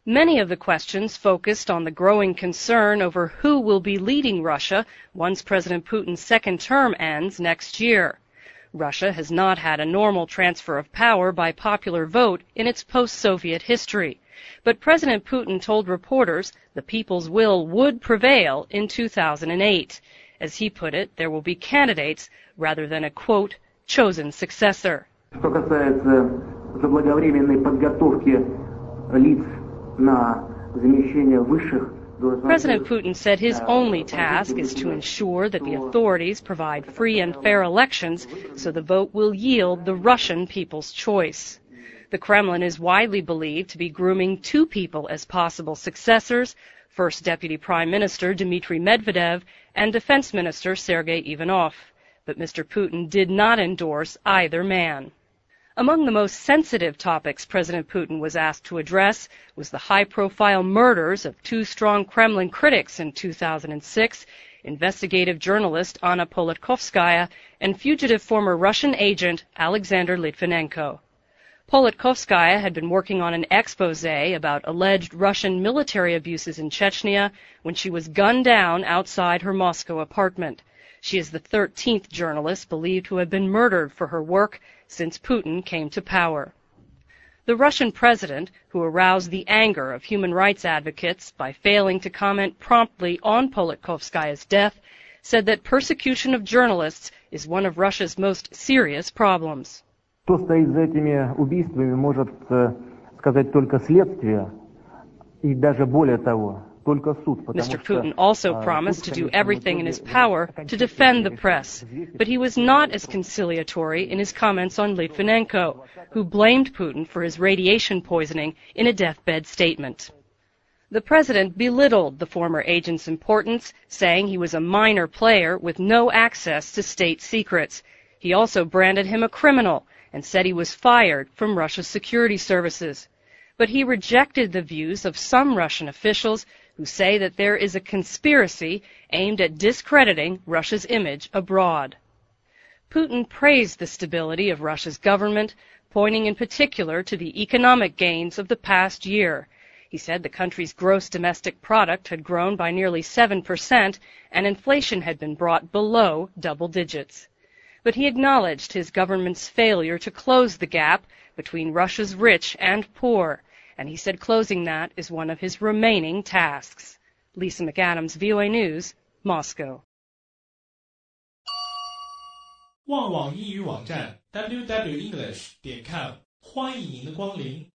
Many of the questions focused on the growing concern over who will be leading Russia once President Putin's second term ends next year. Russia has not had a normal transfer of power by popular vote in its post-Soviet history. But President Putin told reporters the people's will would prevail in 2008. As he put it, there will be candidates rather than a, quote, chosen successor. Что касается заблаговременной подготовки лиц на замещение высших должностных... President Putin said his only task is to ensure that the authorities provide free and fair elections so the vote will yield the Russian people's choice. The Kremlin is widely believed to be grooming two people as possible successors, First Deputy Prime Minister Dmitry Medvedev and Defense Minister Sergei Ivanov. But Mr. Putin did not endorse either man. Among the most sensitive topics President Putin was asked to address was the high-profile murders of two strong Kremlin critics in 2006, investigative journalist Anna Politkovskaya and fugitive former Russian agent Alexander Litvinenko. Politkovskaya had been working on an expose about alleged Russian military abuses in Chechnya when she was gunned down outside her Moscow apartment. She is the 13th journalist believed to have been murdered for her work since Putin came to power. The Russian president, who aroused the anger of human rights advocates by failing to comment promptly on Politkovskaya's death, said that persecution of journalists is one of Russia's most serious problems. Кто стоит за этими убийствами, может сказать только следствие, и даже более того, только суд. Mr. Putin also promised to do everything in his power to defend the press, but he was not as conciliatory in his comments on Litvinenko, who blamed Putin for his radiation poisoning in a deathbed statement. The president belittled the former agent's importance, saying he was a minor player with no access to state secrets. He also branded him a criminal and said he was fired from Russia's security services. But he rejected the views of some Russian officials who say that there is a conspiracy aimed at discrediting Russia's image abroad. Putin praised the stability of Russia's government, pointing in particular to the economic gains of the past year. He said the country's gross domestic product had grown by nearly 7% and inflation had been brought below double digits. But he acknowledged his government's failure to close the gap between Russia's rich and poor, and he said closing that is one of his remaining tasks. Lisa McAdams, VOA News, Moscow. 旺网英语网站 www.english.com 欢迎您的光临。